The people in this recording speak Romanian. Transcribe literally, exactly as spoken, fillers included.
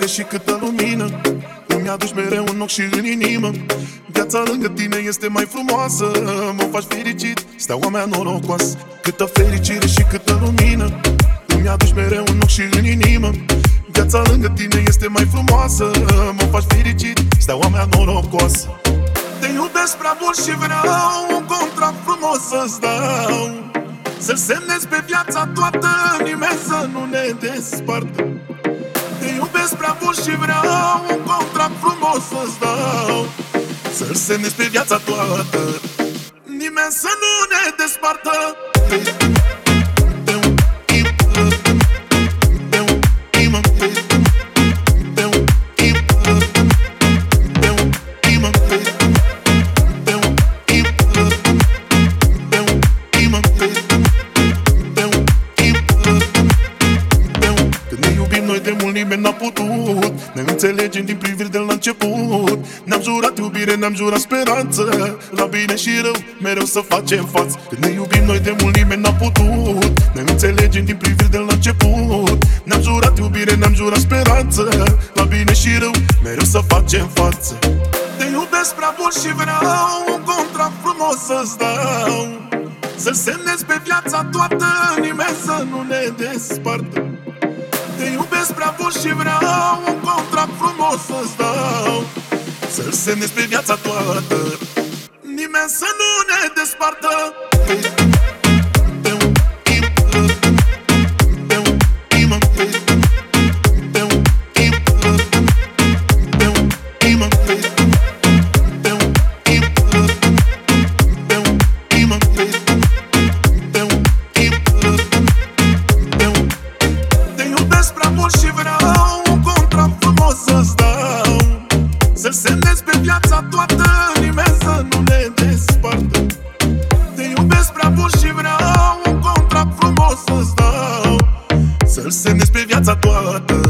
și câtă lumină îmi aduci mereu în ochi și în inimă. Viața lângă tine este mai frumoasă, mă faci fericit, steaua mea norocoasă. Câtă fericire și câtă lumină îmi aduci mereu în ochi și în inimă. Viața lângă tine este mai frumoasă, mă faci fericit, steaua mea norocoasă. Te iubesc prea mult și vreau un contract frumos să-ți dau, să-l semnezi pe viața toată, nimeni să nu ne despartă. Te iubesc prea mult și vreau un contract frumos să-ți dau, să-l semnezi pe viața toată, nimeni să nu ne despartă. De mult nimeni n-a putut, ne înțelegem din priviri de la început. Ne-am jurat iubire, ne-am jurat speranță, la bine și rău, mereu să facem față. Când ne iubim noi de mult nimeni n-a putut, ne înțelegem din priviri de la început. Ne-am jurat iubire, ne-am jurat speranță, la bine și rău, mereu să facem față. Te iubesc prea mult și vreau un contract frumos să-ți dau, să-l semnezi pe viața toată, nimeni să nu ne despartă. Te iubesc prea mult și vreau un contract frumos să-ți dau, să-l semnezi pe viața toată, nimeni să nu ne despartă. Să-l semnezi pe viața toată, nimeni să nu ne despartă. Te iubesc prea mult și vreau un contract frumos să-ți dau, să-l semnezi pe viața toată,